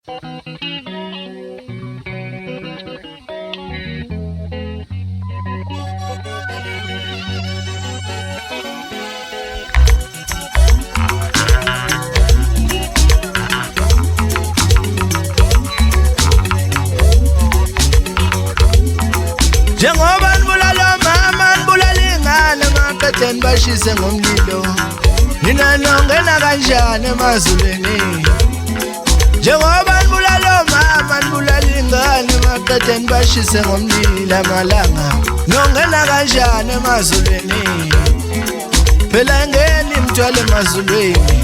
Njengoba nibulala mama nibulala ingane maqedeni bashise ngomlilo nina nongena kanjani emazulwini Njengoba nibulala mama nibulala ingane maqedeni bashise ngomlilo amalanga nongena kanjani emazulwini Phela ngeni mthwale emazulwini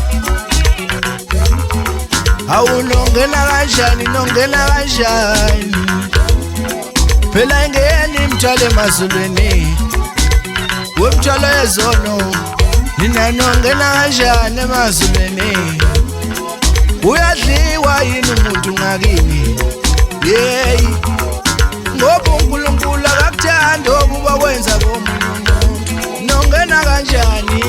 Awunongena kanjani nongena kanjani Phela ngeni mthwale emazulwini Wemthwalo yezono nina nongena kanjani emazulwini Uyadliwa yini umuntu ngakini Yey Ngoba uNkulunkulu akakuthandi okuba wenza komunye umuntu Nongena kanjani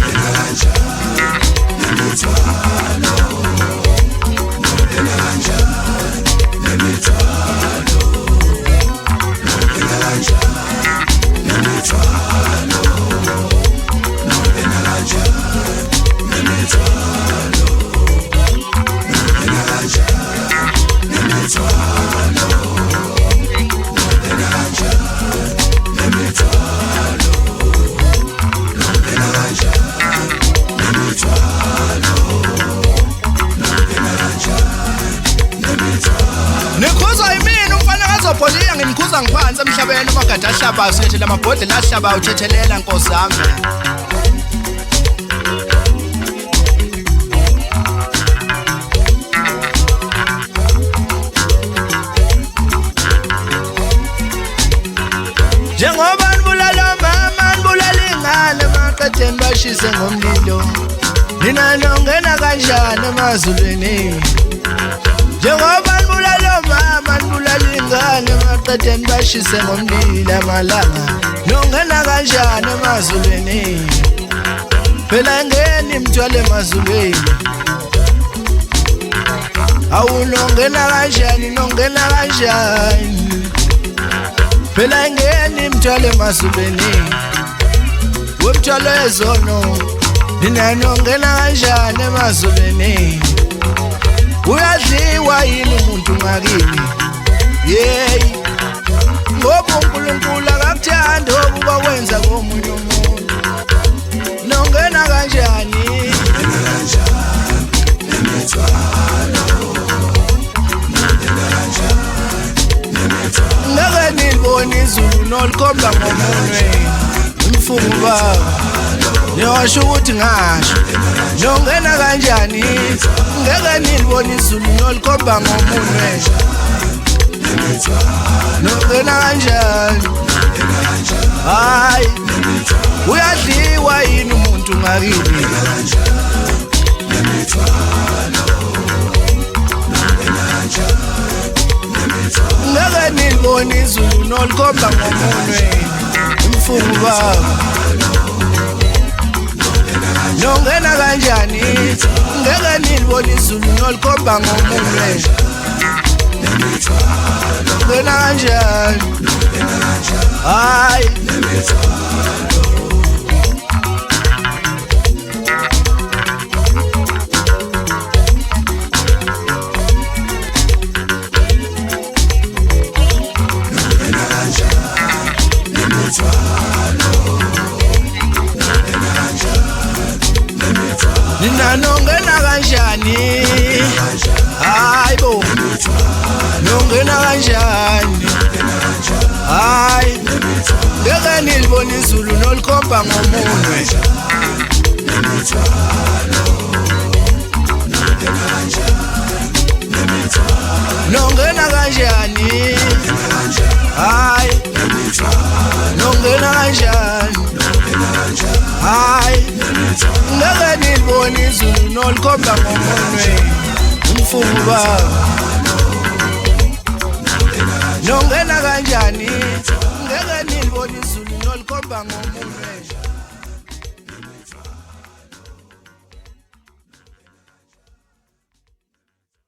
Nemithwalo Nongena kanjani Nemithwalo Nongena kanjani Nemithwalo Nongena kanjani Nemithwalo Nongena kanjani Nemithwalo Nongena kanjani Nemithwalo Nongena kanjani Nemithwalo Nongena kanjani Nemithwalo Nikhuza yimini umfana kazobholiya ngimkhuza ngiphansi emhlabeni amagada ahlabayo sithethela amabhodlela ahlabayo uthethelela Nkosi yami Njengoba nibulala mama nibulala ingane maqedeni bashise ngomlilo nina nongena kanjani emazulwini Njengoba nibulala mama nibulala ingane maqedeni bashise ngomlilo amalanga nongena kanjani emazulwini Phela ngeni mthwale emazulwini Awunongena kanjani nongena kanjani Phela ngeni mthwale emazulwini Wemthwalo yezono nina nongena kanjani emazulwini Uyadliwa yini umuntu ngakini Yey Ngoba uNkulunkulu akakuthandi okuba wenza komunye umuntu Nongena kanjani Nongena kanjani Nemithwalo Nongena kanjani Nemithwalo Ngeke nilibone izulu nolikhomba ngomunwe Mfumu baba Niyasho ukuthi ngasho Nongena kanjani Ngeke nilibone izulu nolikhomba ngomunwe Nongena kanjani Hayi Uyadliwa yini umuntu ngakini Ngeke nilibone izulu nolikhomba ngomunwe Mfumu baba Nongena kanjani Ngeke nilibone izulu nolikhomba ngomunwe Nongena kanjani Hayi Nina nongena kanjani Hayibo Nongena kanjani Hayi Ngeke nilibone izulu nolikhomba ngomunwe Nongena kanjani Hayi Nongena kanjani Hayi Ngeke nilibone izulu nolikhomba ngomunwe Mfumu baba Nongena kanjani Ngeke nilibone izulu nolikhomba ngomunwe